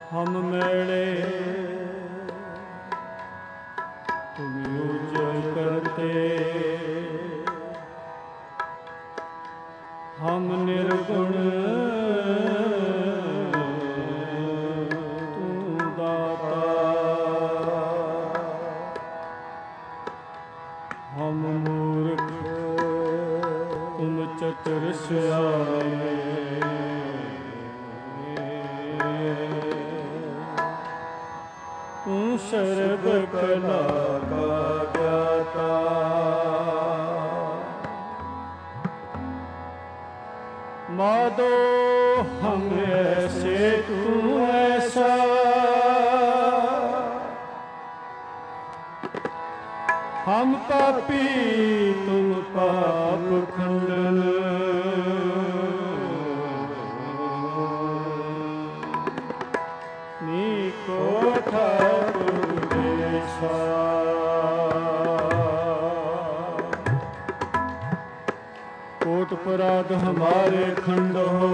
हम मेले तुम उज्जवल करते, हम निर्गुण तू दाता, हम मूर्ख तुम चतुर सुजाने, तू सर्व कला का ज्ञाता, माधो हम ऐसे तू ऐसा, हम पापी तुम पाप खंडन, नीको ठाकुर देशा, कोट अपराध हमारे खंड हो,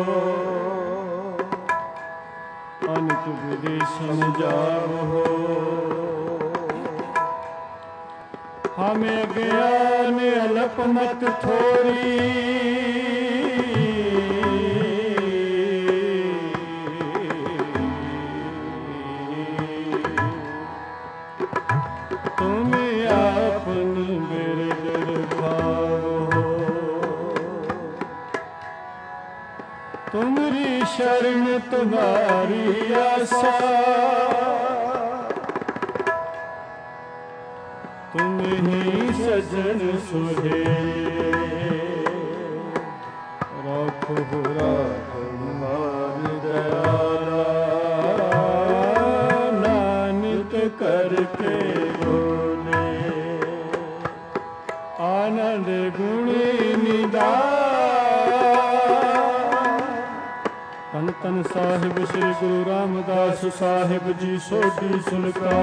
अनक विधि समझाव हो, हमें ज्ञान अल्प मत थोड़ी, तुम आपन बिरद भावो, तुमरी शरण तुम्हारी आशा, तुम ही सजन सुहे, राखो राखो मान दयाला, नानक करके बोले, आनंद गुणी निदान। धन धन साहिब श्री गुरु रामदास साहिब जी सोधी सुनका,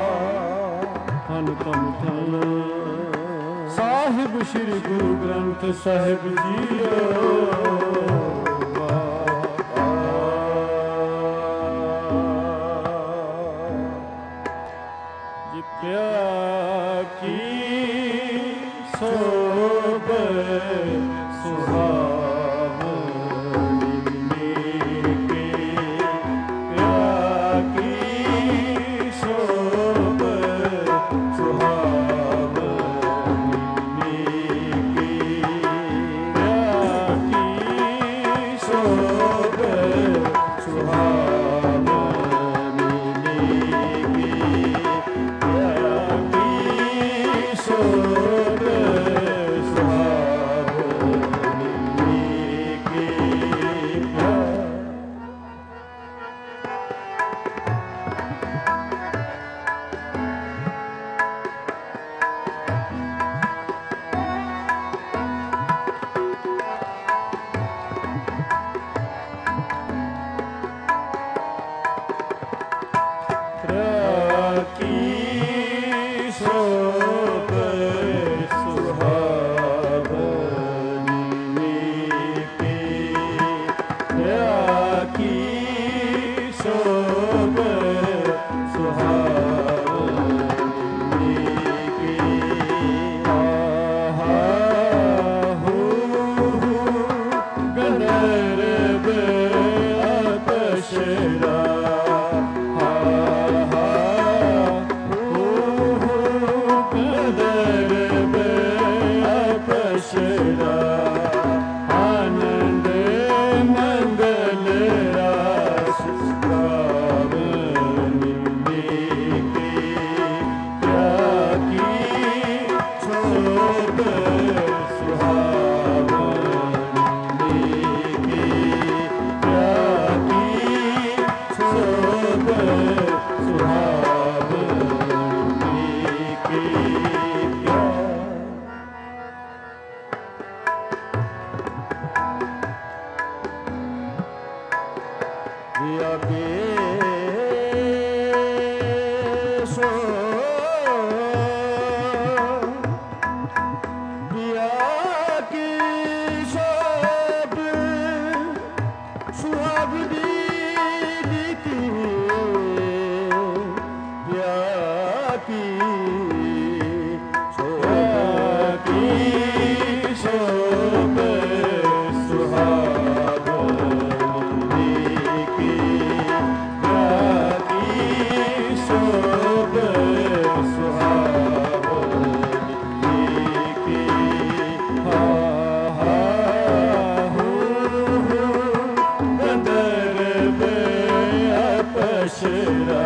धन धन धन साहिब श्री गुरु ग्रंथ साहिब जी। जिप्या की सोब सुहा पशरा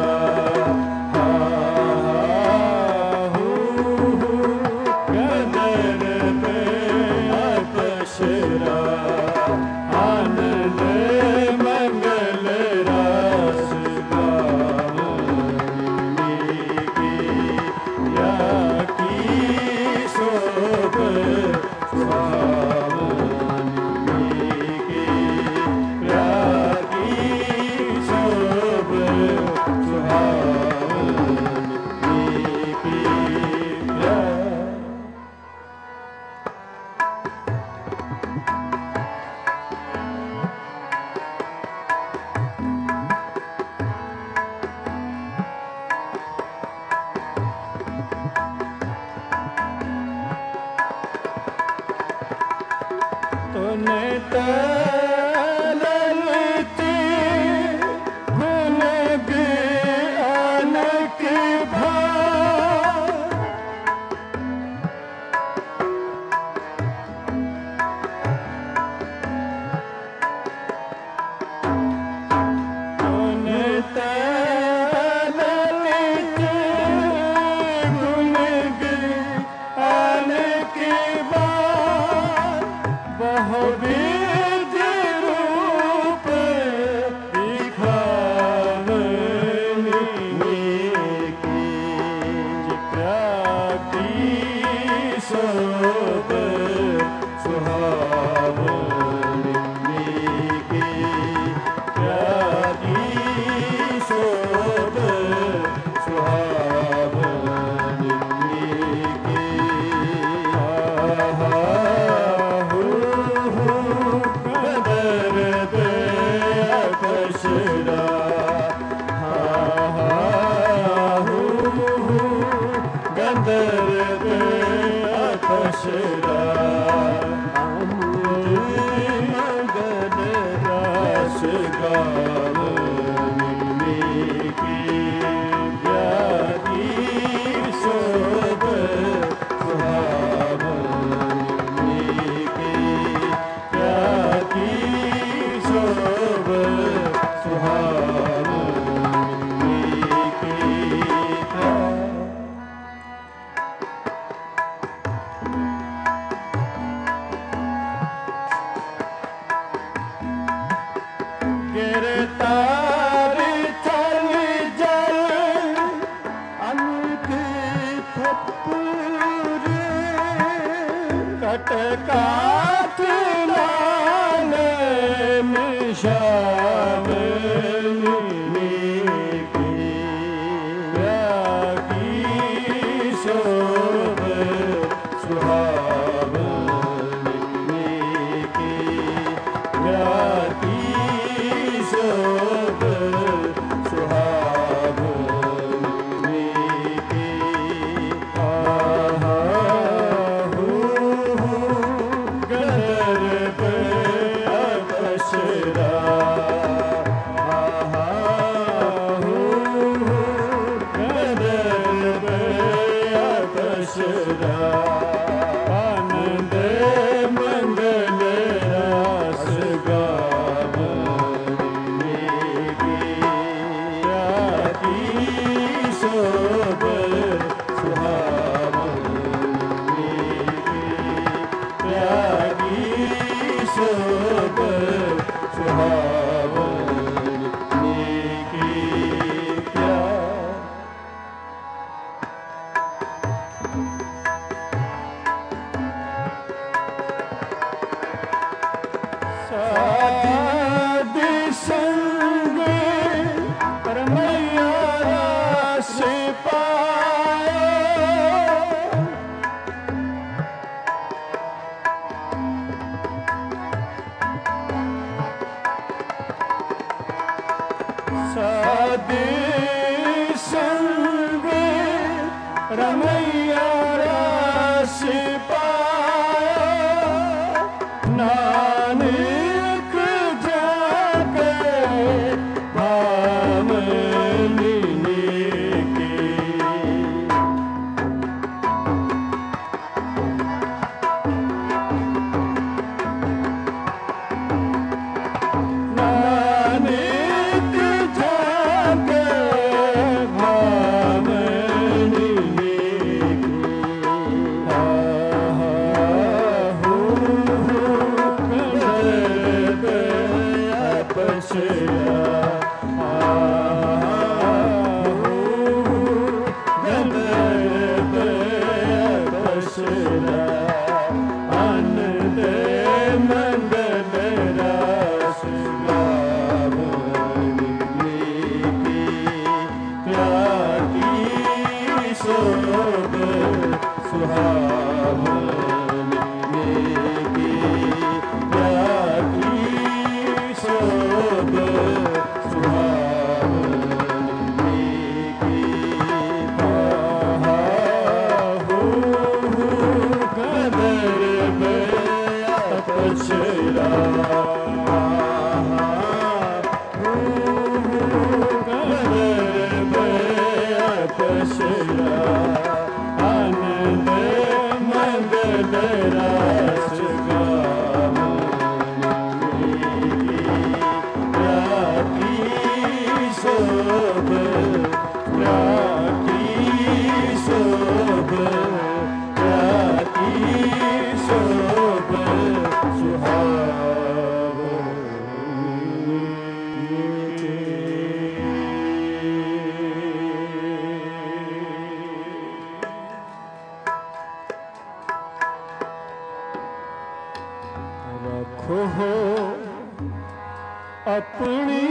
अपनी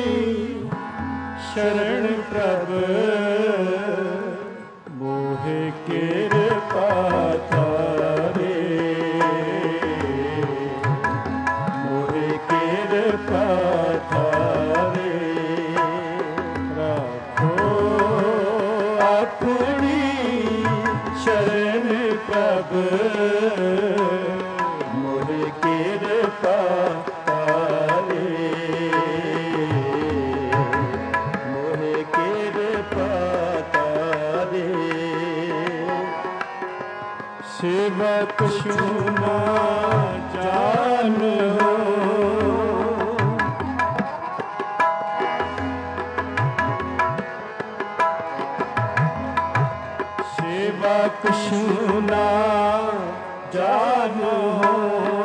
शरण प्रभ मोहे कृपा थारे, मोहे कृपा थारे। रखो अपनी शरण प्रभ मोहे कृपा सेवक सुना जान हो, सेवक सुना जान हो।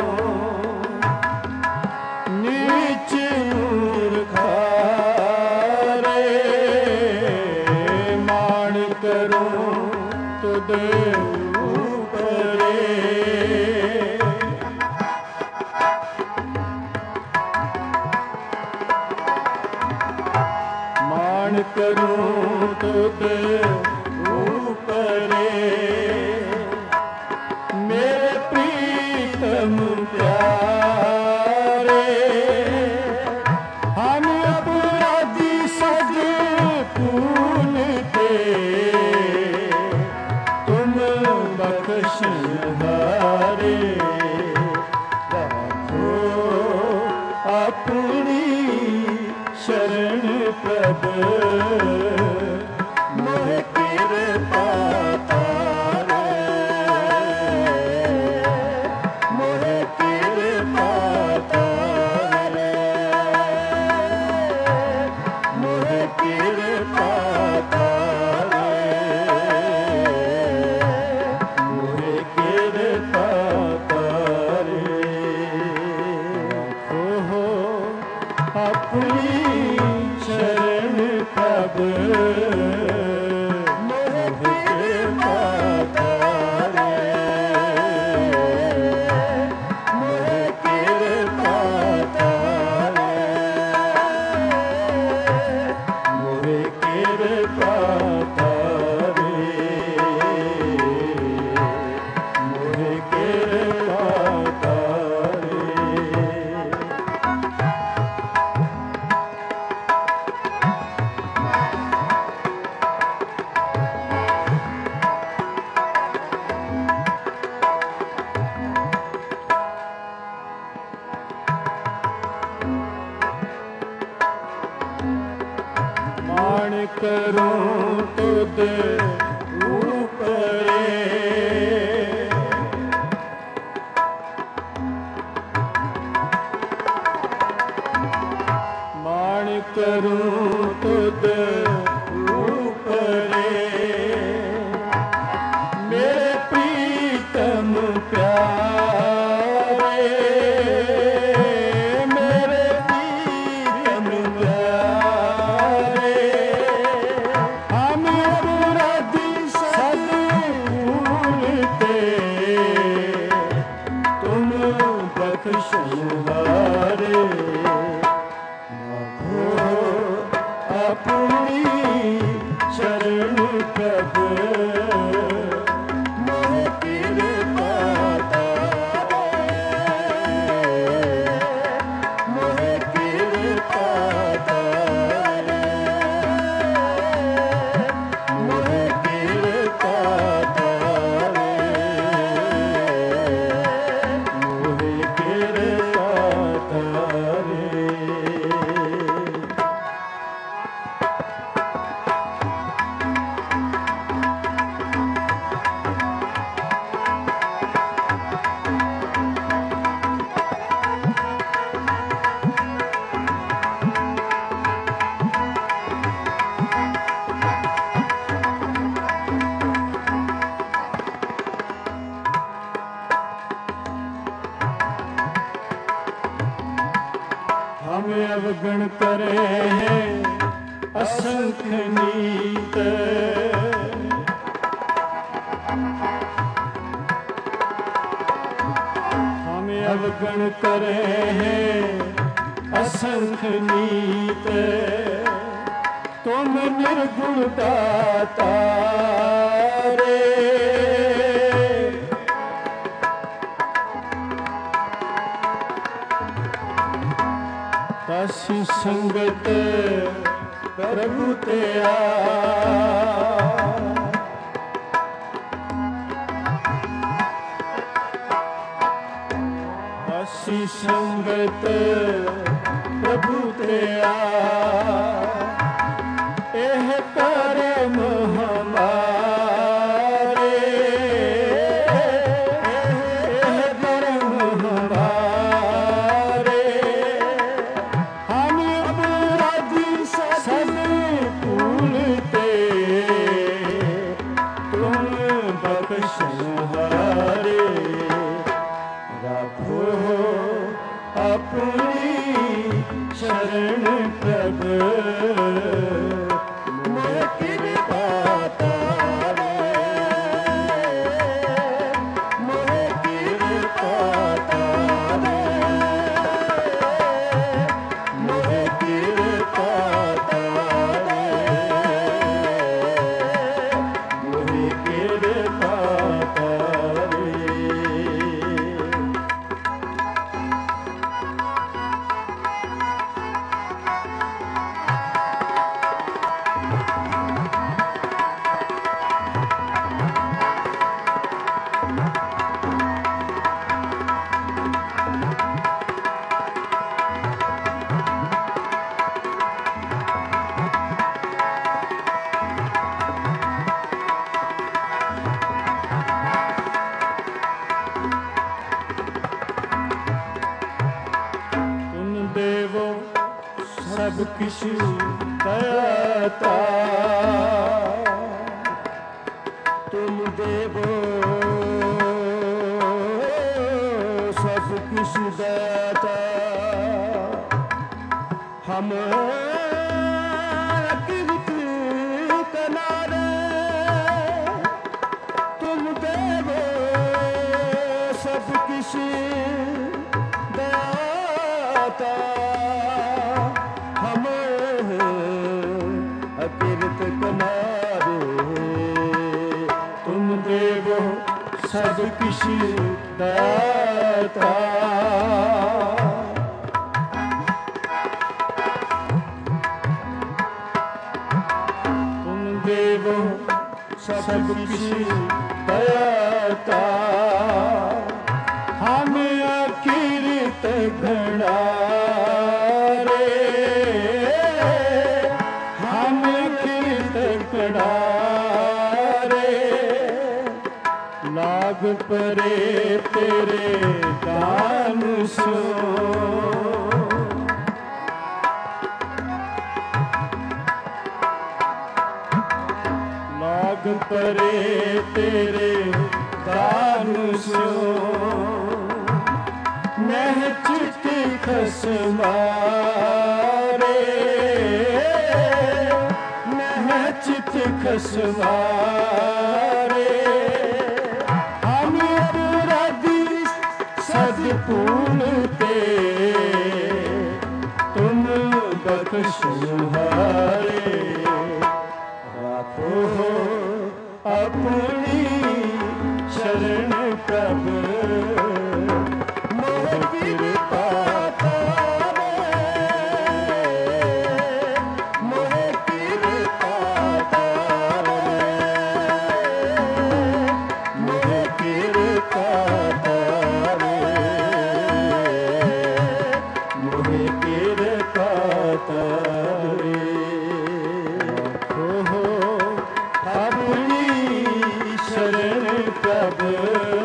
नीच मूर्खा रे मान करो तुद करूं तुद ऊपरे। मेरे प्रीतम प्यारे हम अपराधी सद भूलते, तुम बख्शनहारे। रखो अपनी शरण प्रभ मोहे कृपा थारे, मोहे कृपा थारे, मोहे कृपा थारे, मोहे कृपा थारे। रखो अपनी शरण प्रभ मोहे कृपा थारे, मोहे कृपा थारे, मोहे कृपा थारे, मोहे कृपा थारे। मान करूं तुद ऊपरे। मान करूं तुद ऊपरे। मेरे प्रीतम प्यारे, मेरे प्रीतम प्यारे हम अपराधी सद भूलते, तुम बख्शनहारे। अपनी शरण प्रभ मोहे करे हैं असंख्य नीत। हम अवगण करे हैं असंख्य नीत। तुम निर्गुण दाता रे, तसी संगत प्रभु तेरा। तसी संगत प्रभु तेरा, एह कर्म हमारे, एह कर्म हमारे। हम अपराधी सब भूलते, तुम बख्शनहारे। राखो अपनी शरण प्रभु, मोह कृपा तारे, मोह कृपा तारे, मोह कृपा तारे, मोह कृपा तारे। सब किसी दयाता, तुम देवो सब किसी दयाता। हम कीर्त कनारे, तुम देवो सब किसी दयाता। अकीर्त कनारे, तुम देवो सब किसी दाता। तुम देवो सब किसी दाता। हम अकीर्त कनारे, लाग परे तेरे दान सो। लाग परे तेरे दान सो, नह चित खसमारे, नह चित खसमारे। हम अपराधी सद भूलते, तुम बख्शनहारे। राखो अपनी शरण प्रभु, मोह कृपा तारे, मोह कृपा तारे, मोह कृपा तारे, मोह कृपा तारे। अपनी शरण प्रभु,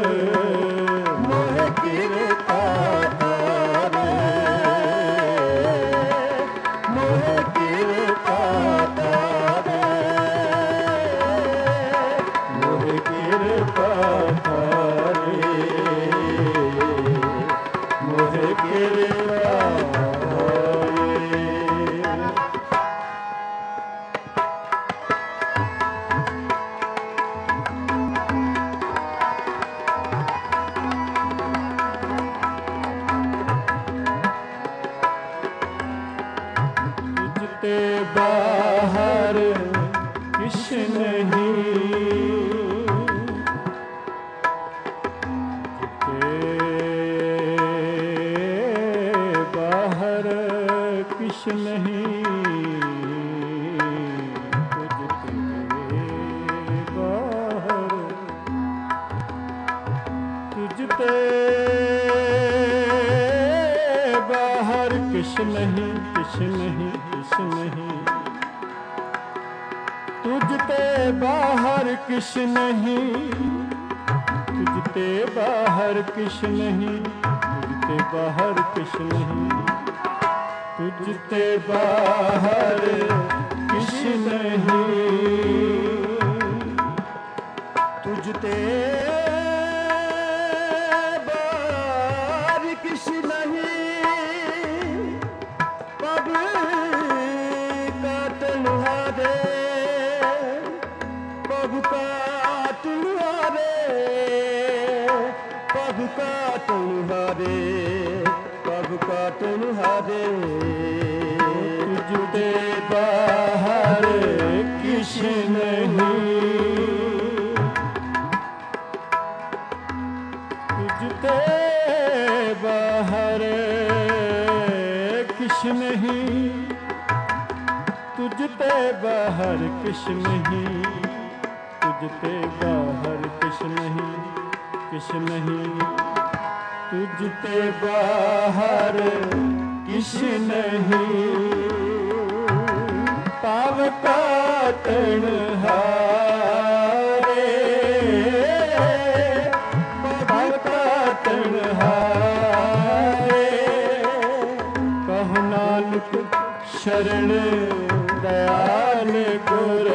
नहीं किश नहीं किश नहीं, तुझते बाहर किश नहीं, तुझते बाहर किश नहीं, तुझते बाहर किश नहीं, तुझते बाहर किश नहीं, तुझते बाहर किश नहीं, पग काटन हारे, पग काटन हारे, पग काटन हारे, पग काटन हारे, तुझते बाहर किश नहीं, तुझते बाहर किश नहीं, तुझते बाहर किश नहीं, तुझते बाहर किश नहीं, किश नहीं, तुझते बाहर किश नहीं, पाव काटन हारे, पाव काटन हारे, कहो नानक शरण दयाल गुर,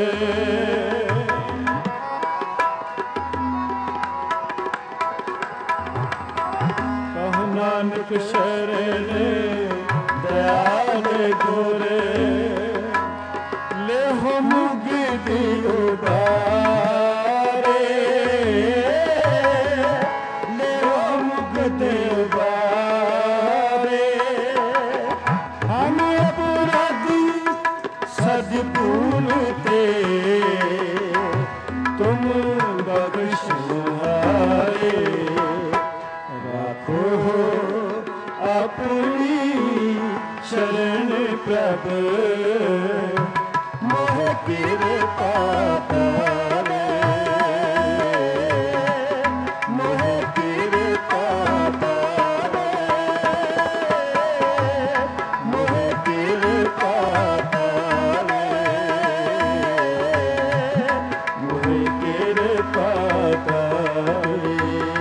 कहो नानक शरण दयाल गुर, लेहो मुक्ति उबारे, लेहो मुक्ति उबारे, हम अपराधी सद भूलते, तुम बख्शहारे, राखो अपनी शरण प्रभ, मोह कृपा करे, मोह कृपा करे, मोह कृपा करे, मोह कृपा करे,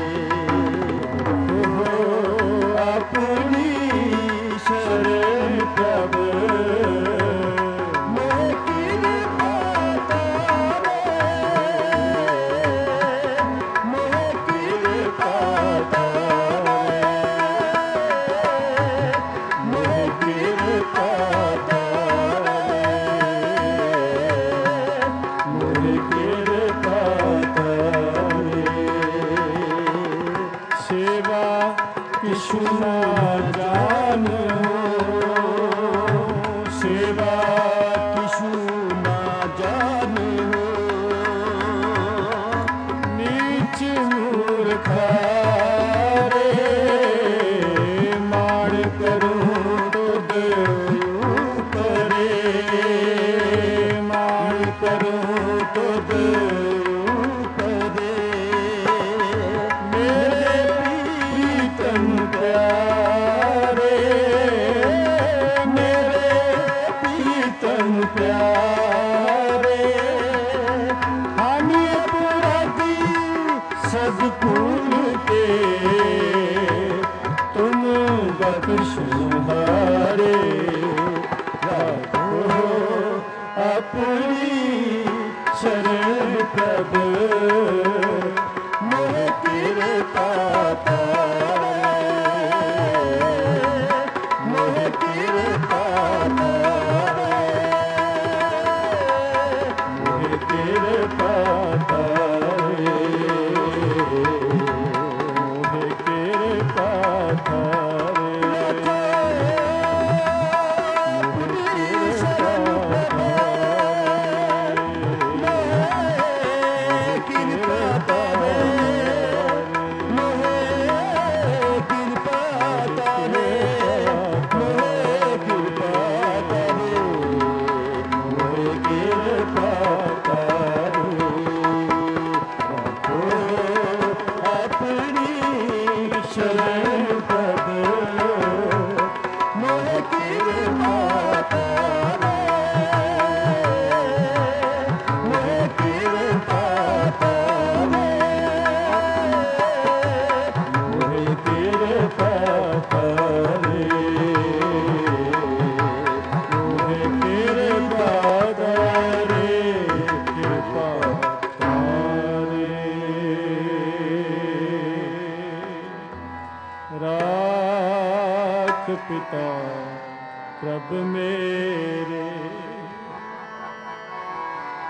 अपनी शरण प्रभ, किछु ना जानो, सेवा किछु ना जानो, नीच मूर्खा रे, मार करूं तुद करे, मार करूं तुद करे, मेरे प्रीतम प्यारे, मेरे प्रीतम प्यारे, हम अपराधी सद्गुण के, तुम बख्शहारे, राखो अपनी शरण प्रभ, मोह कृपा करे, मोह कृपा करे, मोह कृपा करे, मोह कृपा करे, कृपा करे।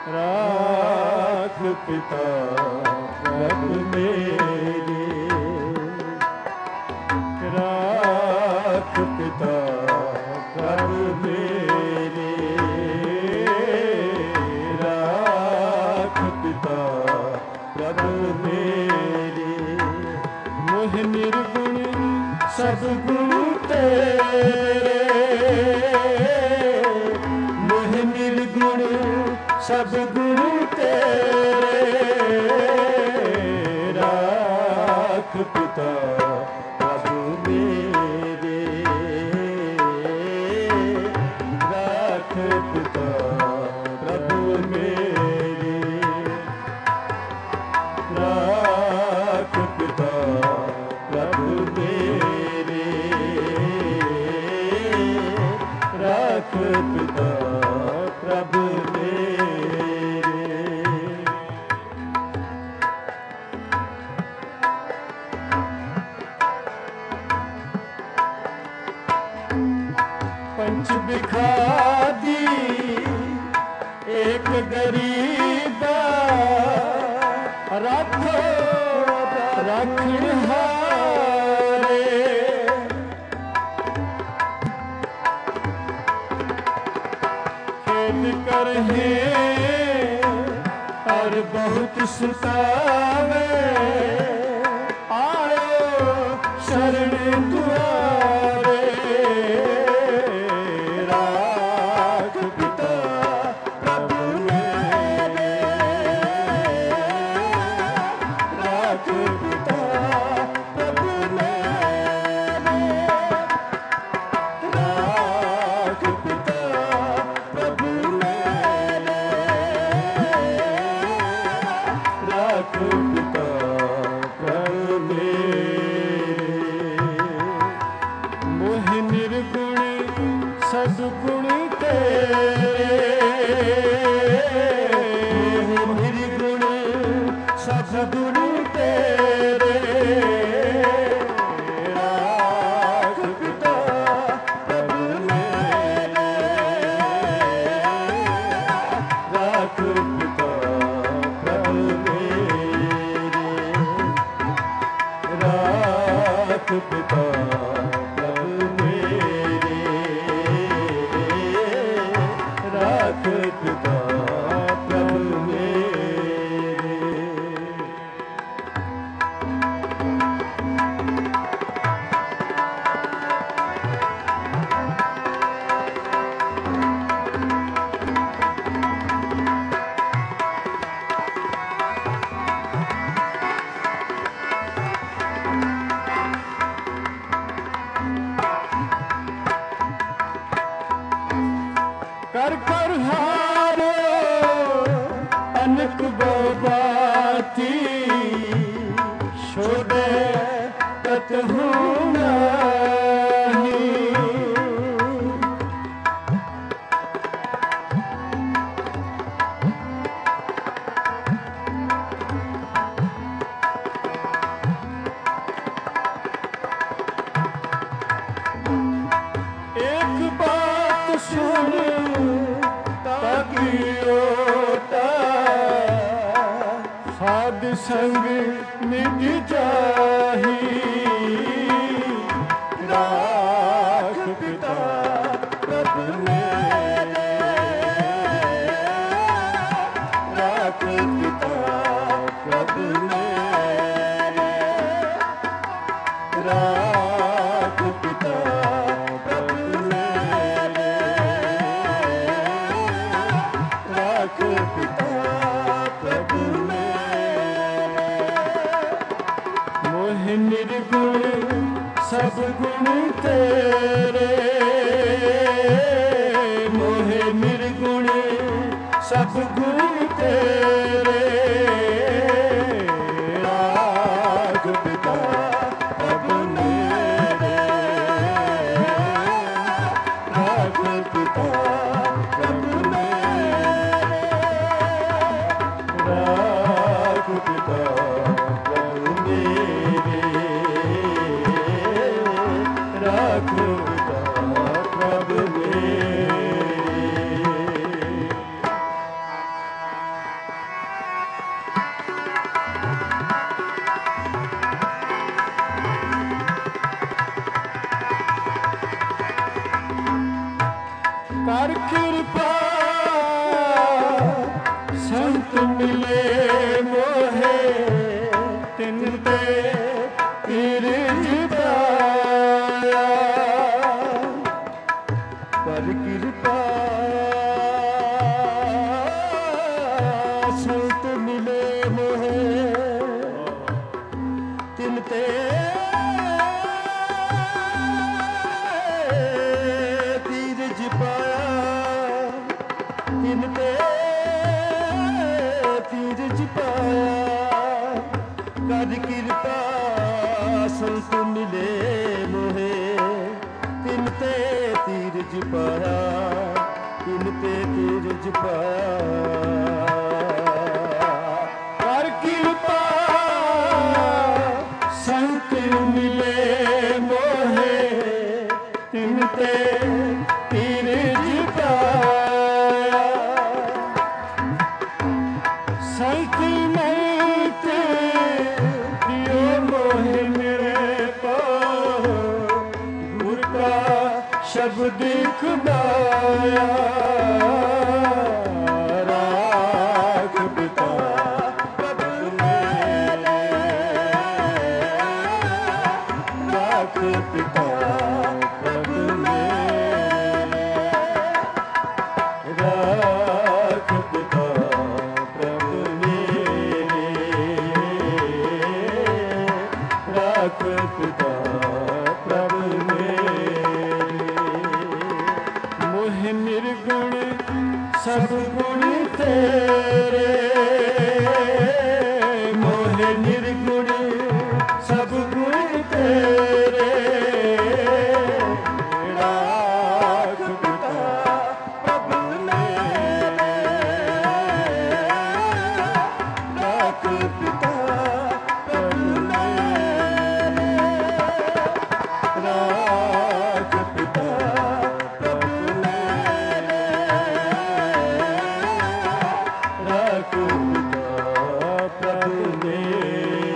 राख पिता प्रभु मेरे, राख पिता प्रभु मेरे, राख पिता प्रभु मेरे। मोह निर्गुण सब गुण तेरे, मोह निर्गुण सब गुण तेरे, राख पिता प्रभु मेरे, राख पिता प्रभु मेरे, राख पिता प्रभु मेरे, राख पिता प्रभु मेरे। पंच बिखादी एक गरीबा, रखो रखनहारे, खेद कर है और बहुत सुतावे, आयो शरण दुआरे, राख पिता प्रभु मेरे, राख पिता प्रभु मेरे, राख पिता प्रभु मेरे, राख पिता प्रभु मेरे। मोह निर्गुण सदगुण तेरे, मोह निर्गुण सदगुण तेरे, राख पिता प्रभु मेरे, राख पिता प्रभु मेरे, राख पिता प्रभु मेरे, राख पिता प्रभु मेरे। कर कर हारो अनक बाती, छोड़े कतहु नहीं, एक बात सुन ताकि ओटा, साध संग मिट जाही, राख पिता प्रभु मेरे, राख पिता प्रभु मेरे, राख पिता प्रभु मेरे, राख पिता प्रभु मेरे। मोह निर्गुण सब गुण तेरे, मोह निर्गुण सब गुण तेरे, राख पिता प्रभु मेरे, राख पिता प्रभु मेरे, राख पिता प्रभु मेरे, राख पिता प्रभु मेरे। मिले मोहे तिन ते तीरज पाया पर कृपा संत मिले मोहे तिन ते तीरज पाया तिन ते तीरज पाया कर कृपा संत मिले मोहे तिन ते तीरज पाया तिन ते तीरज पाया कर कृपा संत मिले मोहे तिन ते तीरज पाया संत मत दियो मोहे मेरे पाओ गुर का शब्द खुदाया राख पिता प्रभु मेरे राख पिता प्रभु मेरे राख पिता प्रभु मेरे राख पिता प्रभु मेरे मोह निर्गुण सब गुण तेरे मोह निर्गुण सब गुण तेरे राख पिता प्रभु मेरे राख पिता प्रभु मेरे राख पिता प्रभु मेरे राख पिता प्रभु मेरे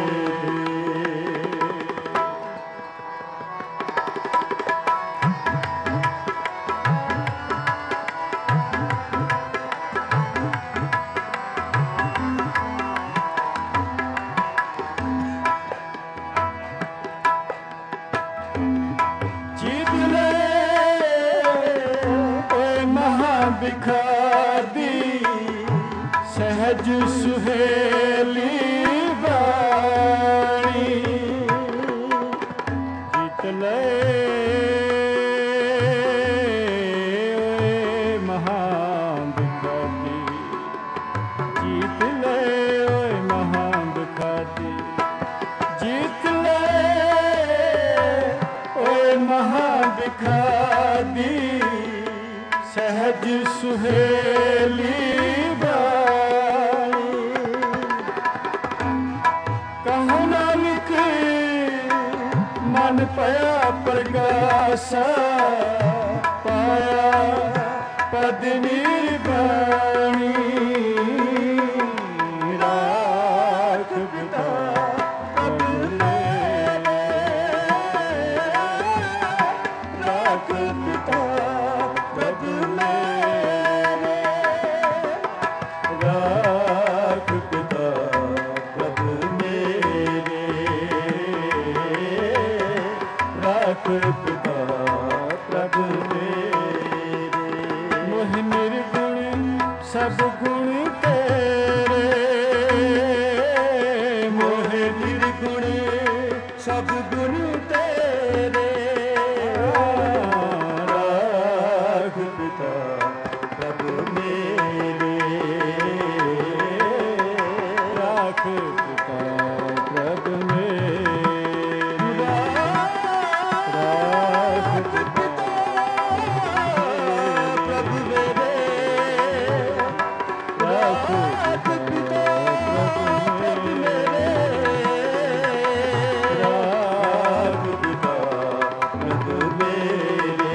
जीत ले ओए महाबिखारी सहज सुहेली बाणी जीत ले ओए महाबिखारी जीत ले ओए महाबिखारी जीत ले ओए महाबिखारी सहज सुहेली बाई कहु नानक मन पया प्रगासा पाया पद निर्वाणी राख पिता प्रभु मेरे राख पिता प्रभु मेरे राख पिता प्रभु मेरे राख पिता प्रभु मेरे मोह निर्गुण सब गुण तेरे मोह निर्गुण सब गुण तेरे राख पिता प्रभु मेरे राख पिता प्रभु मेरे राख पिता प्रभु मेरे राख पिता प्रभु मेरे राख पिता प्रभु मेरे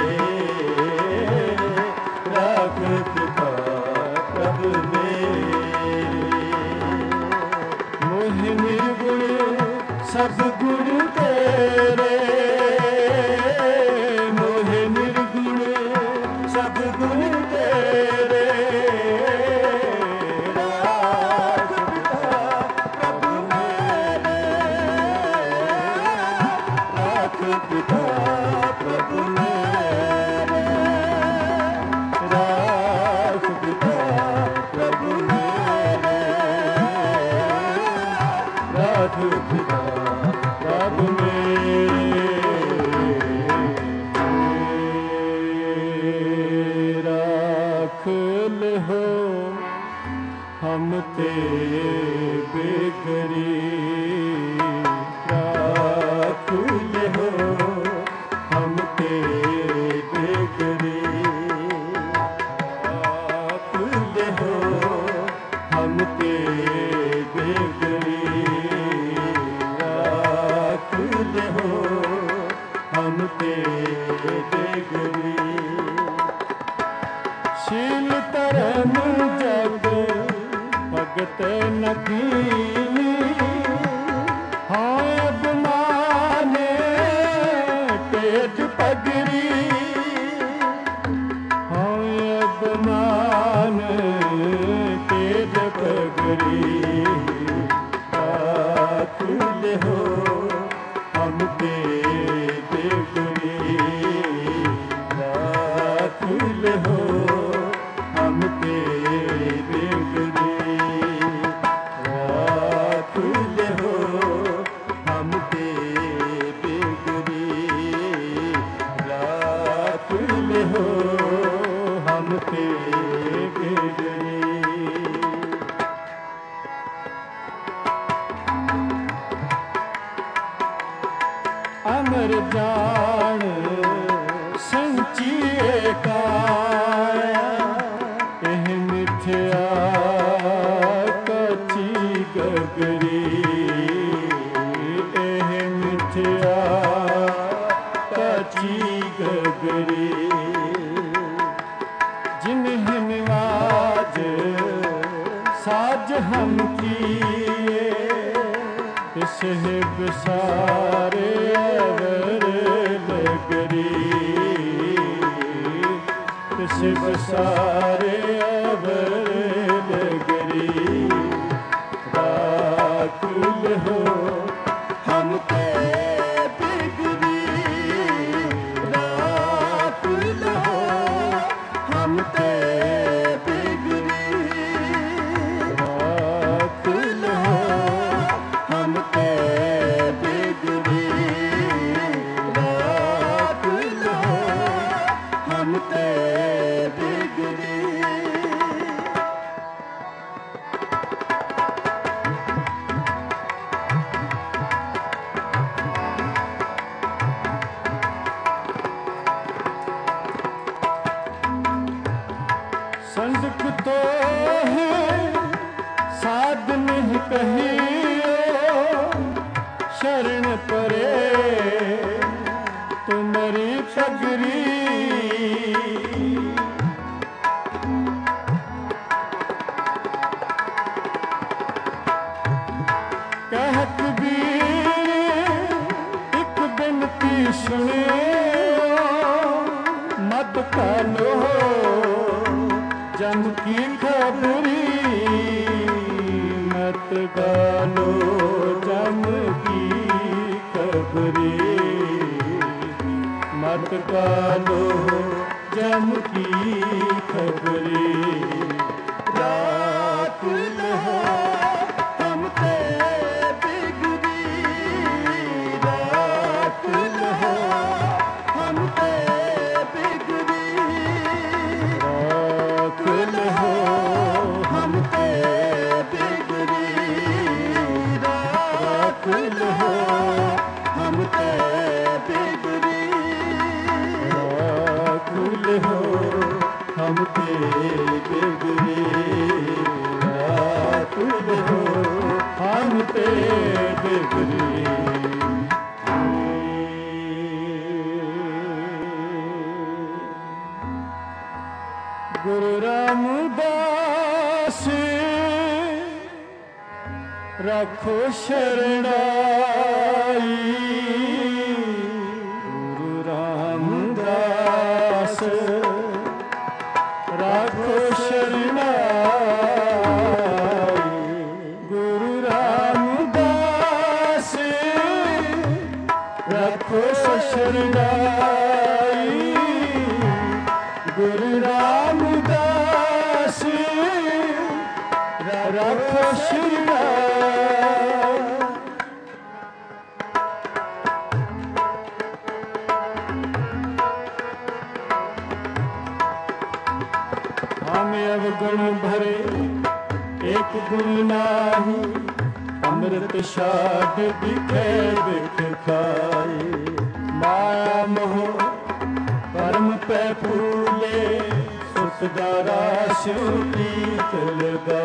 राख पिता प्रभु मेरे मोह निर्गुण सब गुण तेरे मोह निर्गुण सब गुण तेरे हम ते बेगरी राख ले हो, हम ते बेगरी राख ले हो, हम ते बेगरी राख ले हो, हम ते बेगरी। शील तरन जग भगत न कीनी, हाँ अभिमाने तेज पगरी, हाँ अभिमान तेज पगरी राख ले हो, हम ते बेगरी राख ले हो, हम ते बेगरी राख ले हो, हम ते बेगरी राख ले हो, हम ते बेगरी। अमर जान संचिए काया, एह मिथ्या कची गगरी, एह मिथ्या कची गगरी। जिन्ह निवाज साज हम किए, इसहिब सारे अवर लगरी, इसहिब सारे अवर लगरी राख ले हो, हम ते बेगरी राख ले हो, हम ते बेगरी राख ले हो, हम ते बेगरी राख ले हो, हम ते बेगरी। संदक तो है साध नहीं कहियो, शरण परे तुम्हारी पगरी, कहत भी एक बिनती सुने, मत कालो जम की खबरी, मत गालो जम की खबरी, मत गालो जम की खबरी राख ले हो, हम ते बेगरी राख ले हो, हम ते बेगरी राख ले हो, हम ते बेगरी राख ले हो, हम ते बेगरी राख ले हो, हम ते बेगरी राख ले हो, हम ते बेगरी। गुरु रामदास रखो शरणाई, गुरु रामदास रखो शरणाई, गुरु रामदास रखो शरणाई, गुरु रामदास रखो शरणाई। हम अवगुण भरे एक गुण नाही अमृत शाद बिखे बिख खाए। माया मोह परम पे फूले सुतदारा प्रीत लगा।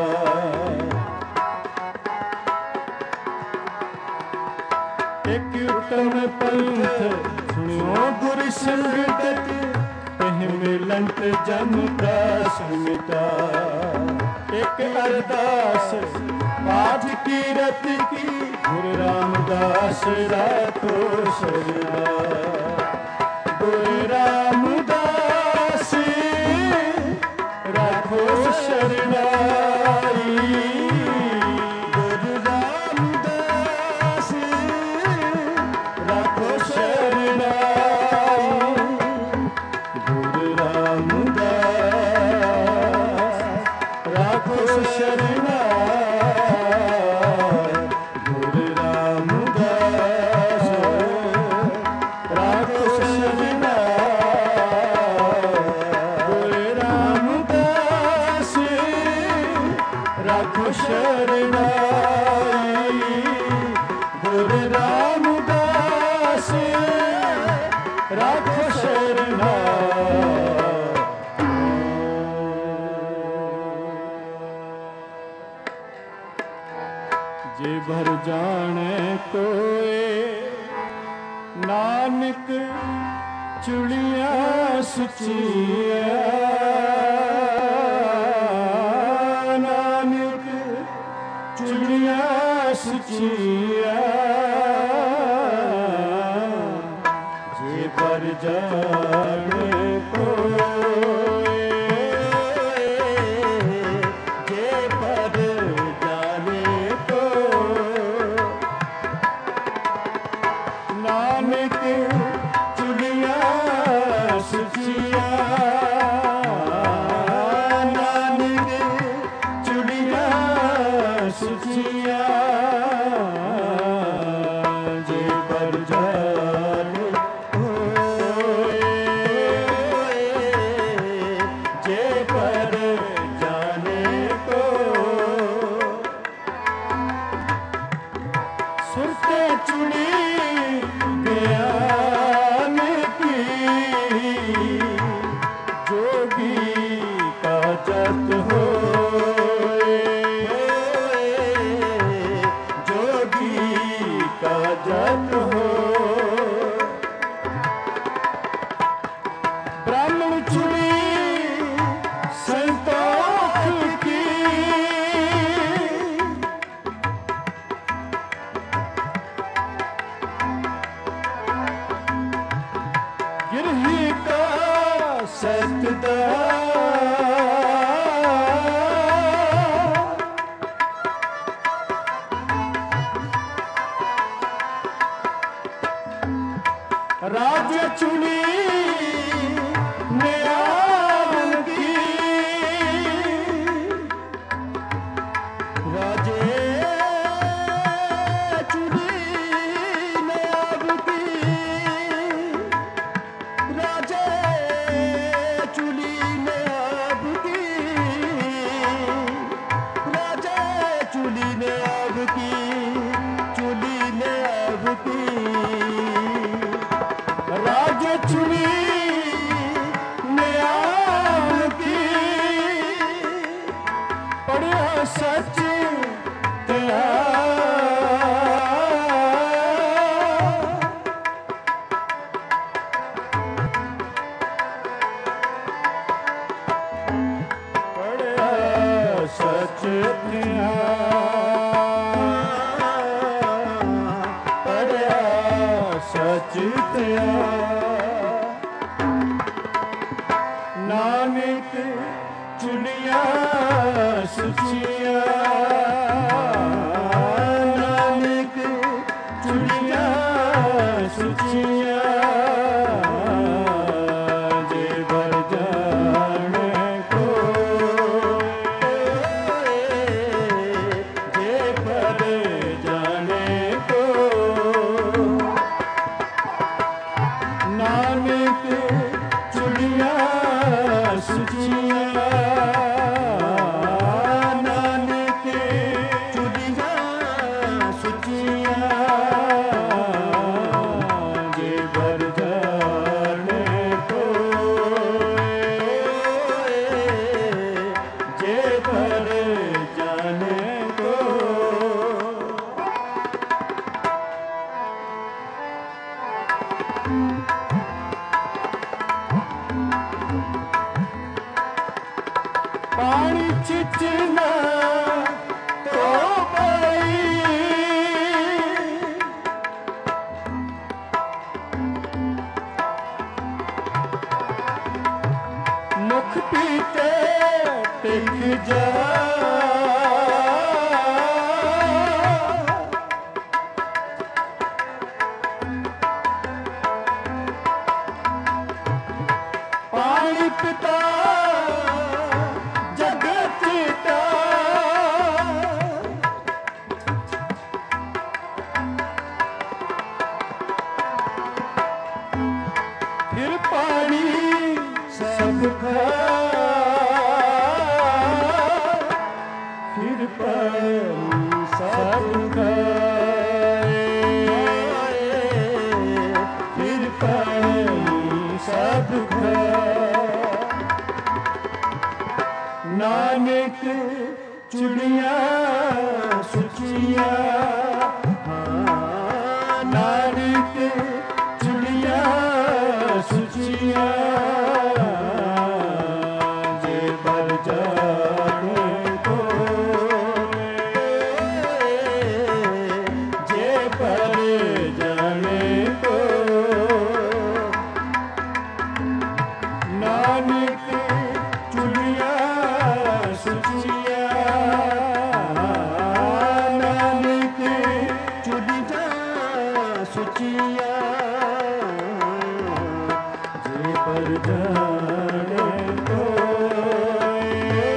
एक उत्तम पंथ सुनो गुरु संगत कह मिलंत जन दास मिटा। एक अरदास पाठ की रत की गुरु रामदास राखो शरणा। गुरु रामदास राखो शरणाई। गुरु रामदास राखो शरणाई। गुरु रामदास राखो शरणाई। गुरु रामदास राखो शरणाई। गुरु रामदास राखो शरणाई। जे भर जाने कोए नानक चुड़िया सुचिया। चुड़िया सुचिया जे पर जाने कोए। जे पर जाने को नानक चुड़िया सुचिया। सुचिया जे पर जाने कोए। जे पर जाने को सुरते चुड़ी ज्ञान की जोगी का जत हो। जत हो ब्राह्मण चुड़ी संतोष की। गिरही का सतदार राज चुनी न्याय की। राजे चुनी न्याय की। राजे चुनी न्याय की। राजे चुनी न्याय की। चुनी न्याय की। राज चुनी न्याय की। पढ़िया सच त्या पढ़िया सच त्या। पढ़िया सच त्या नानक चुड़िया सुचिया। नानक चुड़िया सुचिया जे भर जाने कोए। ਕਿਰਪਾ ਸਭ ਖਾਏ, ਕਿਰਪਾ ਸਭ ਖਾਏ। ਨਾਨਕ ਚੁੜੀਆਂ ਸੁਚੀਆਂ, ਨਾਨਕ ਚੁੜੀਆਂ ਸੁਚੀਆਂ, ਜੇ ਪਰ ਜਾਣੇ ਕੋ, ਜੇ ਪਰ ਜਾਣੇ ਕੋ। ਨਾਨਕ ਚੁੜੀਆਂ ਸੁਚੀਆਂ, ਨਾਨਕ ਚੁੜੀਆਂ ਸੁਚੀਆਂ, ਜੇ ਪਰ ਜਾਣੇ ਕੋਇ,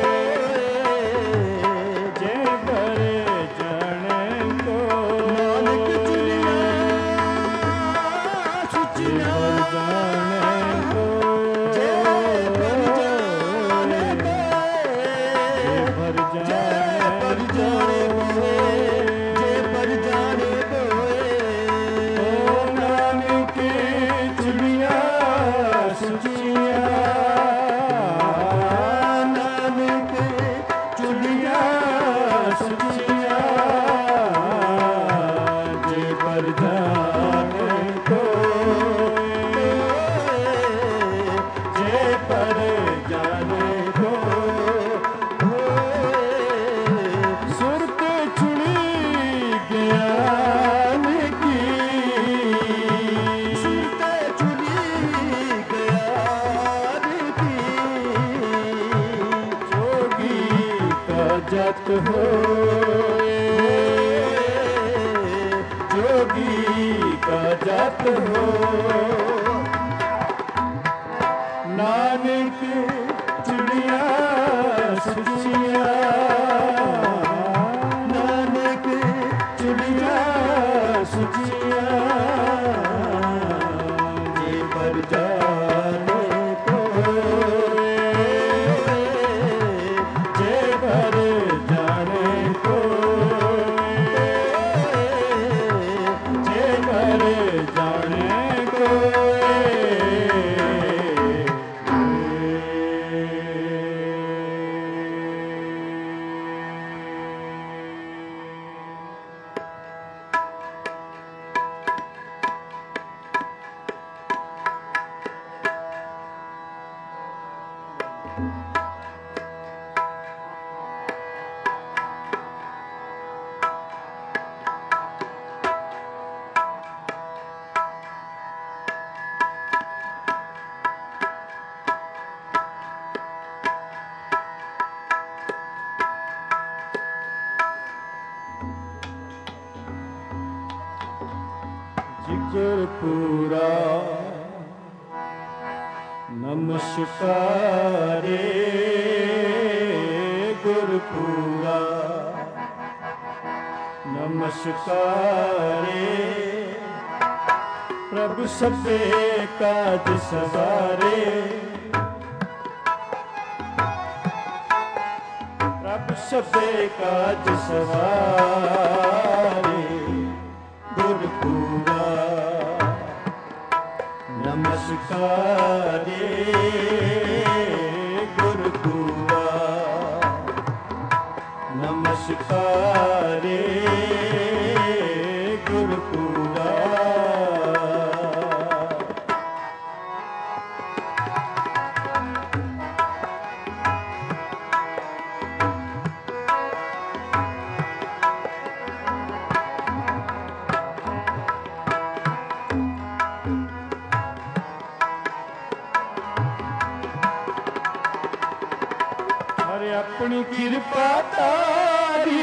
ਜੇ ਪਰ ਜਾਣੇ ਕੋਇ। ਨਾਨਕ ਚੁੜੀਆਂ ਸੁਚੀਆਂ, ਜਾਣੇ ਕੋਇ, ਜੇ ਪਰ ਜਾਣੇ ਕੋਇ, ਜੇ ਪਰ ਜਾਣੇ ਕੋਇ, ਜੇ ਪਰ ਜਾਣੇ ਕੋਇ। ਓ ਨਾਨਕ ਚੁੜੀਆਂ ਸੁਚੀਆਂ, ਨਾਨਕ ਚੁੜੀਆਂ ਸੁਚੀਆਂ, ਜੇ ਪਰ ਜਾਣੇ ਕੋਇ, ਜੇ ਪਰ ਜਾਣੇ ਕੋਇ। ਸੁਰਤ ਚੁਣੀ ਗਿਆਨ ਕੀ, ਸੁਰਤ ਚੁਣੀ ਗਿਆਨ ਕੀ, ਜੋਗੀ ਕਾ ਜਤ ਹੋਏ, ਜੋਗੀ ਕਾ ਜਤ ਹੋ। ਨਾਨਕ ਚੁੜੀਆਂ ਸੁਚੀਆਂ, ਨਾਨਕ ਚੁੜੀਆਂ ਸੁਚੀਆਂ, ਜੇ ਪਰ ਜਾਣੇ ਕੋਇ, ਜੇ ਪਰ ਜਾਣੇ ਕੋਇ, ਜੇ ਪਰ ਜਾਣੇ ਕੋਇ। ਗੁਰਪੂਰਾ ਨਮਸਕਾਰੇ, ਗੁਰਪੂਰਾ ਨਮਸਕਾਰੇ। ਪ੍ਰਭੂ ਸਭੇ ਕਾਜ ਸਵਾਰੇ, ਪ੍ਰਭੂ ਸਭੇ ਕਾਜ ਸਵਾਰੇ। ਗੁਰਪੂਰਾ ਨਮਸਕਾਰੇ, ਗੁਰਪੂਰਾ ਨਮਸਕਾਰੇ, ਗੁਰਪੂਰਾ। ਆਪਣੀ ਕਿਰਪਾ ਤਾਰੀ,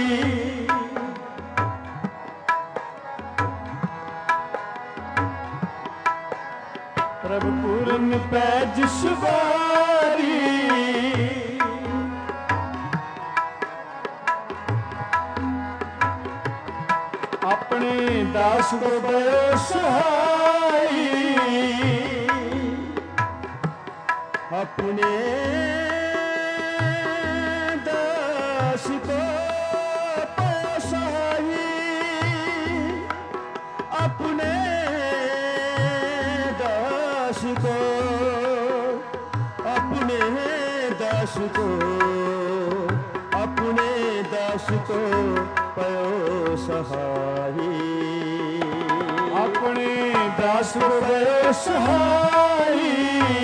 ਪ੍ਰਭ ਪੂਰਨ ਪੈਜ ਸਵਾਰੀ। ਆਪਣੇ ਦਾਸ ਕੋ ਬਇ ਸਹਾਈ, ਆਪਣੇ दास को सहाई, अपने दास को, अपने दास को, अपने दास को पयो सहाई, अपने दास को पयो सहाई।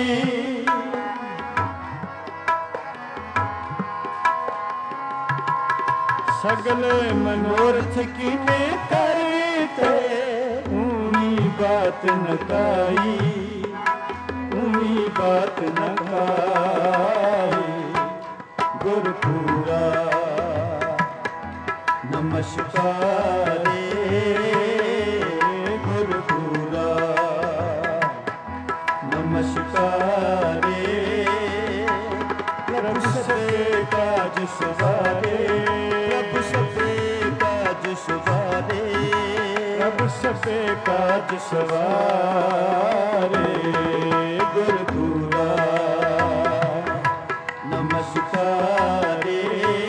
सगले मनोरथ कीने करते, ऊनी बात न काई, ऊनी बात न काई। गुरपुरा नमस्कारे, गुरपुरा नमस्कारे। प्रभु सबे काज सवारे, प्रभु सबे काज सवारे, प्रभु सबे काज सवारे। गुरपुरा नमस्कारे,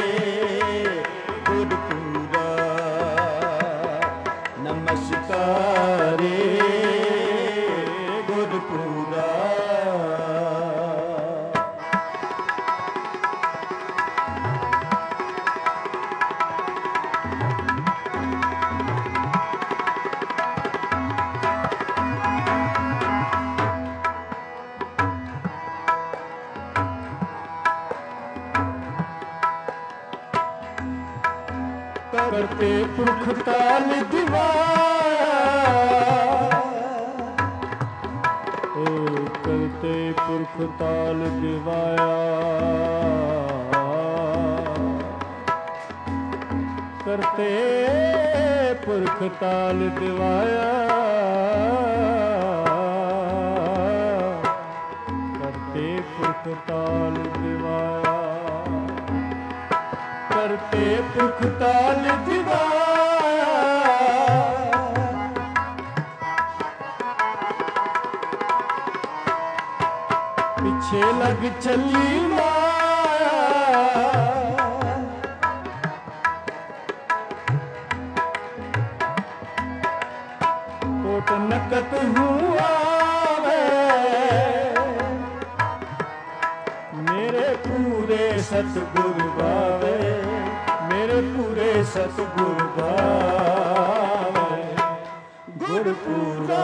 गुरपुरा नमस्कारे, गुरपुरा। करते पुरख ताल दिवाया, करते पुरख ताल दिवाया, करते पुरख ताल दिवाया, करते पुरख ताल दिवाया, करते पुरख ताल दिवाया। पीछे लग चली माया, कोट नकत हुआ मेरे पूरे सतगुरु बावे, मेरे पूरे सतगुरु बावे। गुरपुरा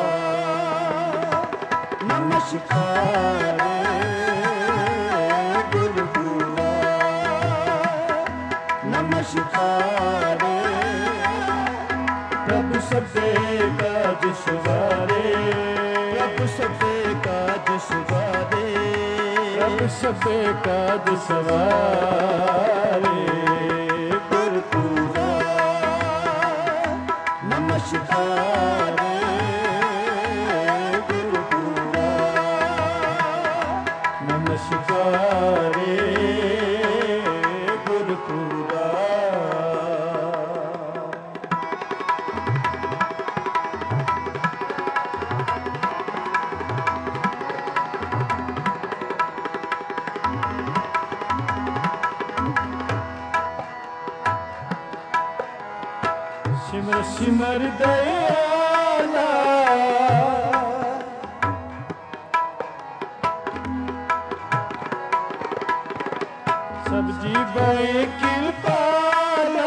नमस्कारे, गुरपुरा नमस्कारे। प्रभु सबे काज सवारे, प्रभु सबे काज सवारे, प्रभु सबे काज सवारे। गुरपुरा नमस्कारे, गुरपुरा नमस्कारे। गुरपुरा सिमर सिमर दयाला, सब जीवाए कृपाला।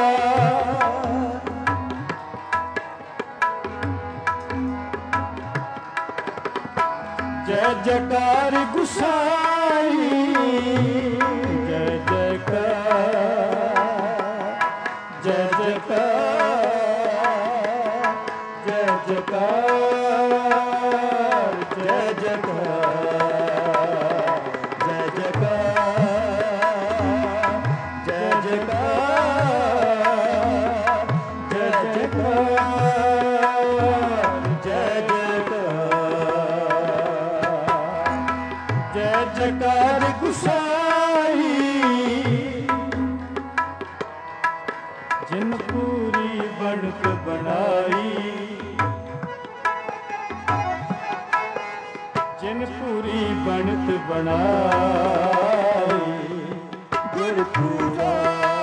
जय जयकार गुसाई, जय जयकार, जय जयकार, जय जयकार, जय जयकार, जय जयकार, जय जयकार, जय जयकार, जय जयकार, जय जयकार गुसाई। जिन पूरी बनत बनाई, जिन पूरी बनत बनाई। गुरपुरा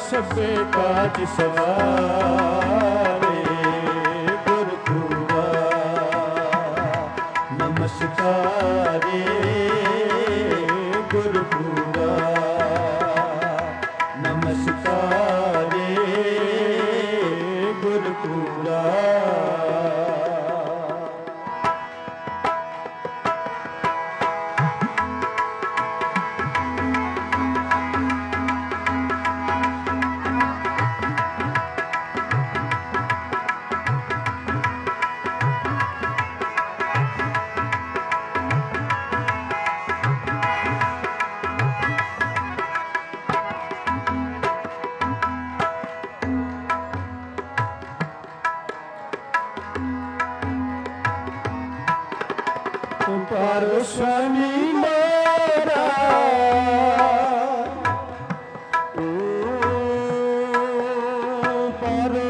ਸਭੇ ਕਾਜ ਸਵਾਰੇ ਗੁਰਪੂਰਾ ਨਮਸਕਾਰੇ ਗੁਰਪੂਰਾ ਨਮਸਕਾਰੇ ਗੁਰਪੂਰਾ ਪਾਰੋ ਸੁਆਮੀ ਮੇਰਾ ਪਾਰੋ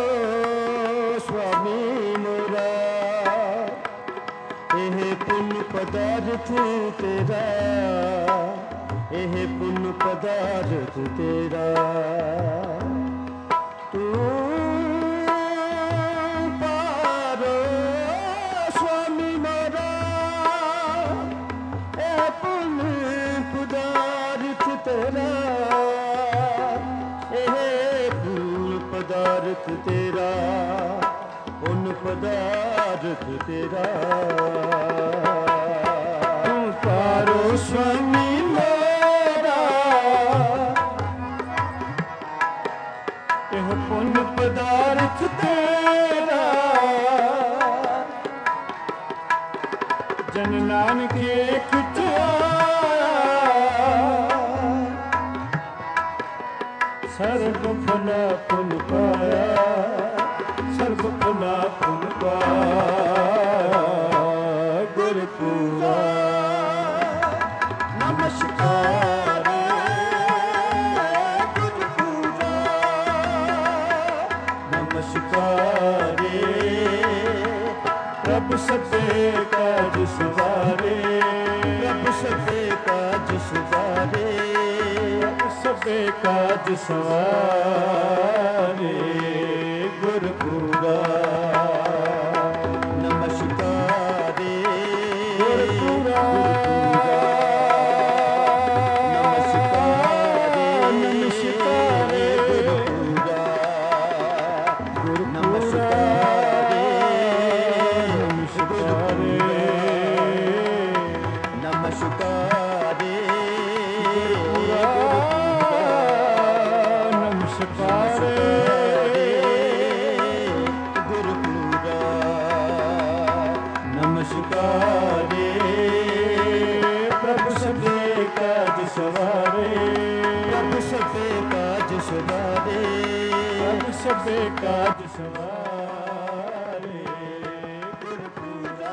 ਸੁਆਮੀ ਮੇਰਾ ਇਹ ਪੁੰਨ ਪਦਾਰਥ ਤੇਰਾ ਇਹ ਪੁੰਨ ਪਦਾਰਥ ਤੇਰਾ ਪਦਾਰਥ ਤੇਰਾ ਪੁੰਨ ਪਦਾਰਥ ਤੇਰਾ ਤੂੰ ਪਾਰੋ ਸੁਆਮੀ ਮੇਰਾ ਇਹ ਪੁੰਨ ਪਦਾਰਥ ਤੇਰਾ ਜਨ ਨਾਨਕ ਏਕ ਸਰਬ ਫਲਾ ਪੁਨ ਪਾਇਆ ਸਰਬ ਫਲਾ ਪੁਨ ਪਾਇਆ ਗੁਰਪੂਰਾ ਨਮਸਕਾਰੇ ਗੁਰਪੂਰਾ ਨਮਸਕਾਰੇ ਪ੍ਰਭ ਸਭੇ ਕਾਜ ਸਵਾਰੇ ਪ੍ਰਭ ਸਭੇ ਕਾਜ ਸਵਾਰੇ ਸਭੇ ਕਾਜ ਸਵਾਰੇ ਗੁਰਪੂਰਾ ਨਮਸਕਾਰੇ ਗੁਰਪੂਰਾ ਨਮਸਕਾਰੇ ਨਮਸਕਾਰੇ ਗੁਰਪੂਰਾ ਨਮਸਕਾਰੇ ਨਮਸਕਾਰੇ ਨਮਸਕਾਰੇ ਨਮਸਕਾਰੇ ਪ੍ਰਭ ਸਭੇ ਕਾਜ ਸਵਾਰੇ ਪ੍ਰਭ ਸਭੇ ਕਾਜ ਸਵਾਰੇ ਪ੍ਰਭ ਸਭੇ ਕਾਜ ਸਵਾਰੇ ਗੁਰਪੂਰਾ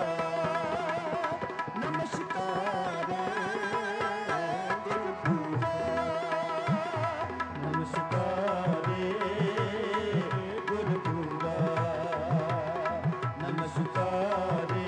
ਨਮਸਕਾਰੇ ਗੁਰਪੂਰਾ ਨਮਸਕਾਰੇ ਗੁਰਪੂਰਾ ਨਮਸਕਾਰੇ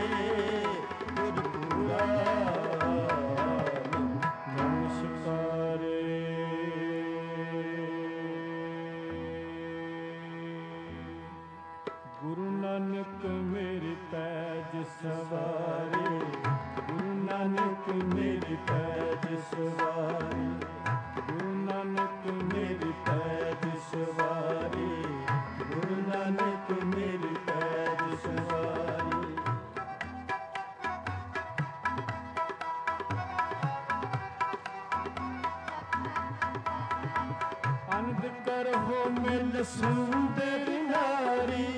ਗੁਰੂ ਨਾਨਕ ਮੇਰੇ ਪੈਜ ਸਵਾਰੇ ਗੁਰੂ ਨਾਨਕ ਮੇਰੇ ਪੈਜ ਸਵਾਰੇ ਗੁਰੂ ਨਾਨਕ ਮੇਰੇ ਪੈਜ ਸਵਾਰੇ ਗੁਰੂ ਨਾਨਕ ਮੇਰੇ ਪੈਜ ਸਵਾਰੇ ਅਨੰਦ ਕਰੋ ਮਿਲ ਸੁੰਦਰ ਨਾਰੀ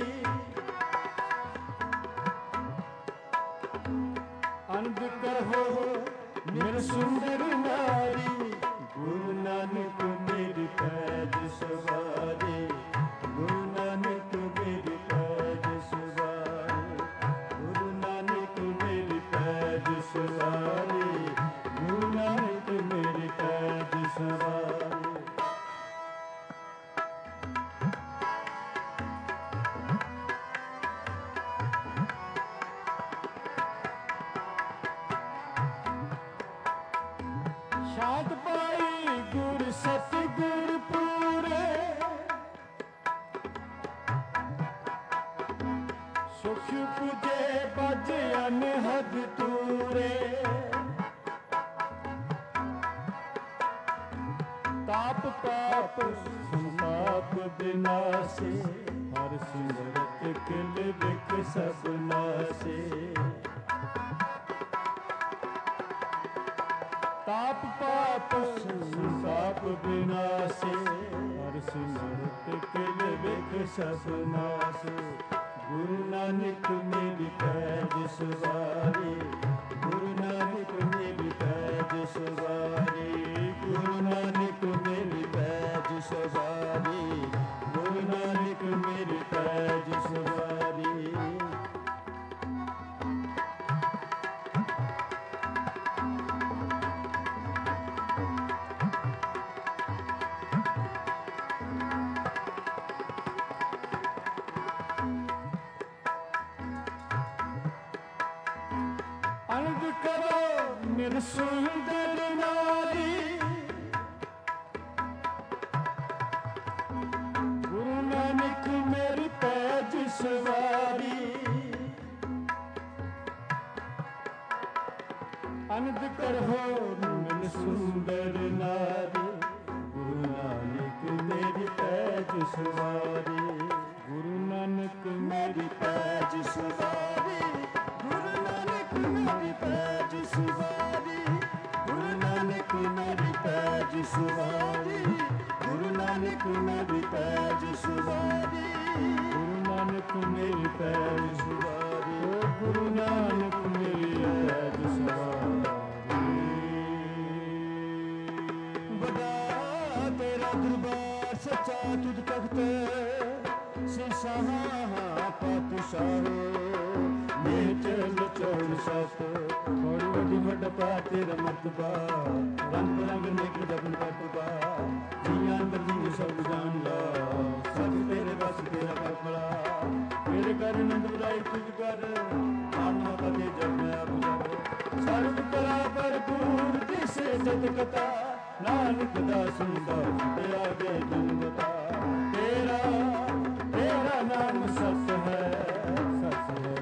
ਅਨੰਦ ਕਰੋ ਮਿਲ ਸੁੰਦਰ ਨਾਰੀ ਗੁਰੂ ਨਾਨਕ ਮੇਰੇ ਪੈਜ ਸਵਾਰੇ ਗੁਰੂ ਨਾਨਕ ਮੇਰੇ ਪੈਜ ਸਵਾਰੇ ਗੁਰੂ ਨਾਨਕ ਮੇਰੇ ਪੈਜ ਸਵਾਰੇ ਗੁਰੂ ਨਾਨਕ ਮੇਰੇ ਪੈਜ ਸਵਾਰੇ ਸ਼ਾਂਤ ਪਾਈ ਗੁਰ ਸਤਿਗੁਰ ਪੂਰਾ ਦੁਖ ਪੁਜੇ ਬਜ ਅਨਹਦ ਤੂਰੇ ਤਾਪ ਪਾਪ ਸੰਤਾਪ ਬਿਨਾਸੇ ਹਰ ਸਿਮਰਤ ਕਿਲ ਬਿਖ ਸਭ ਨਾਸੇ ਤਾਪ ਪਾਪ ਸੰਤਾਪ ਬਿਨਾਸੇ ਹਰ ਸਿਮਰਤ ਕਿਲ ਬਿਖ ਸਭ ਨਾਸੇ ਗੁਰੂ ਨਾਨਕ ਮੇਰੀ ਪੈਜ ਸਵਾਰੀ ਗੁਰੂ ਨਾਨਕ ਮੇਰੀ ਪੈਜ ਸਵਾਰੀ ਗੁਰੂ ਨਾਨਕ ਮੇਰੀ ਪੈਜ ਸਵਾਰੀ ਗੁਰੂ ਨਾਨਕ ਮੇਰੀ ਪੈਜ ਸਵਾਰੀ ਅਨੰਦ ਕਰੋ ਨਿਰ ਸੁੰਦਰ ਨਾਰੀ ਗੁਰੂ ਨਾਨਕ ਮੇਰੀ ਪੈਜ ਸਵਾਰੀ ਅਨੰਦ ਕਰੋ ਨਿਰ ਸੁੰਦਰ ਨਾਰੀ ਗੁਰੂ ਨਾਨਕ ਮੇਰੀ ਪੈਜ ਸਵਾਰੀ ਗੁਰੂ ਨਾਨਕ ਮੇਰੀ ਪੈਜ ਸਵਾਰੀ ਗੁਰੂ ਨਾਨਕ ਮੇਰੀ ਪੈਜ ਸਵਾਰੀ ਗੁਰੂ ਨਾਨਕ ਮੇਰੀ ਪੈਜ ਸਵਾਰੀ ਗੁਰੂ ਨਾਨਕ ਮੇਰੀ ਪੈਜ ਸਵਾਰੀ ਗੁਰੂ ਨਾਨਕ ਮੇਰੀ ਪੈਜ ਸਵਾਰੀ ਓ ਗੁਰੂ ਨਾਨਕ ਮੇਰੀ ਪੈਜ ਸਵਾਰੀ ਵੱਡਾ ਤੇਰਾ ਦਰਬਾਰ ਸੱਚਾ ਤੁਧ ਤਖਤ ਸਿਸਾਹਾਂ ਪਾਤਸ਼ਾਹੋ ਚਲ ਚੌੜ ਸਤ ਬੜੀ ਵੱਡੀ ਵੱਡਾ ਪਾ ਤੇਰਾ ਮਰਤਬਾ ਰੰਗ ਰੰਗ ਨੇਕ ਜਪਨ ਕਰਤਬਾ ਜੀਆਂ ਦਰਦੀ ਸਭ ਜਾਣ ਲਾ ਸਭ ਤੇਰੇ ਬਸ ਤੇਰਾ ਕਰਪਲਾ ਮੇਰੇ ਘਰ ਨੰਦ ਬੁਲਾਈ ਤੁਝ ਕਰ ਆਨਮਾ ਕਦੇ ਜਬ ਮੈਂ ਆਪ ਜਾਵੇ ਸਰਬ ਕਲਾ ਭਰਪੂਰ ਜਿਸੇ ਜਤ ਕਥਾ ਨਾਨਕ ਦਾ ਸੁਣਦਾ ਤੇ ਆਗੇ ਜਨਮਤਾ ਤੇਰਾ ਤੇਰਾ ਨਾਮ ਸਤ ਹੈ ਸਤ ਹੈ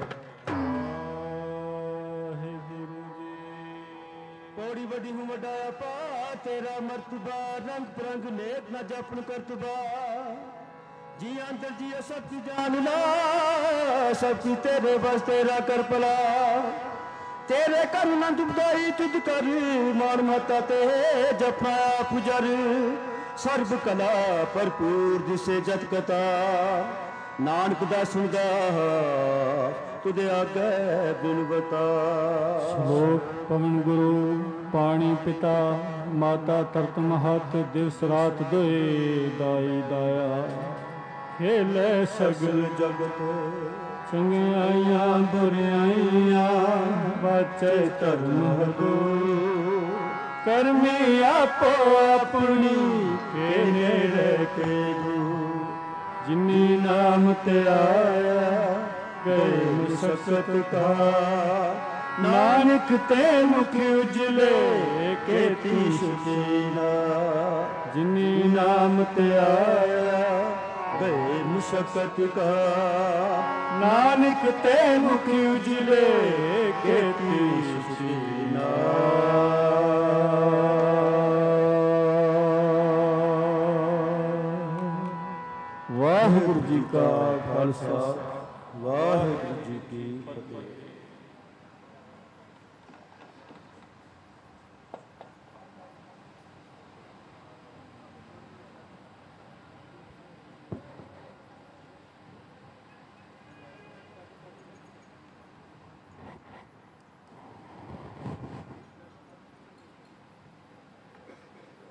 ਬੜੀ ਵੱਡੀ ਹੂੰ ਵੱਡਾ ਪਾ ਤੇਰਾ ਮਰਤਬਾ ਰੰਗ ਪ੍ਰੰਗ ਨੇਕ ਨਾ ਜਪਨ ਕਰਤਬਾ ਜੀ ਅੰਦਰ ਜੀ ਸਭ ਕੀ ਜਾਨ ਲਾ ਸਭ ਕੀ ਤੇਰੇ ਬਸ ਤੇਰਾ ਕਰ ਭਲਾ ਤੇਰੇ ਕਰ ਨੰਦ ਬਦਾਈ ਤੁਧ ਕਰ ਮਾਨ ਮਾਤਾ ਤੇ ਜਪਾ ਪੁਜਰ ਸਰਬ ਕਲਾ ਭਰਪੂਰ ਜਿਸੇ ਜਤ ਕਥਾ ਨਾਨਕ ਦਾ ਸੁਣਦਾ ਤੁਧ ਆਗੇ ਬਿਨ ਬਤਾ ਸ਼ਲੋਕ ਪਵਨ ਗੁਰੂ ਪਾਣੀ ਪਿਤਾ ਮਾਤਾ ਤਰਤ ਮਹਤ ਦਿਵਸ ਰਾਤ ਦੋਏ ਦਾਈ ਦਾਇਆ ਖੇਲੇ ਸਗਲ ਜਗਤ ਚੰਗਿਆਈਆਂ ਬੁਰਿਆਈਆਂ ਵਾਚੈ ਧਰਮ ਗੁਰੂ ਕਰਮੀ ਆਪੋ ਆਪਣੀ ਕੇ ਨੇੜੇ ਕੇ ਗੁਰੂ ਜਿਨੀ ਨਾਮ ਤੇ ਆਇਆ ਗਏ ਮੁਸਕਤ ਕਾ ਨਾਨਕ ਤੇ ਮੁਖ ਉਜਲੇ ਕੇਤੀ ਸੁਖੀਨਾ ਜਿਨੀ ਨਾਮ ਤੇ ਆਇਆ ਗਏ ਮੁਸਕਤ ਕਾ ਨਾਨਕ ਤੇ ਮੁਖ ਉਜਲੇ ਕੇਤੀ ਸੁਖੀਨਾ ਵਾਹਿਗੁਰੂ ਜੀ ਕਾ ਖਾਲਸਾ ਵਾਹਿਗੁਰੂ ਜੀ ਕੀ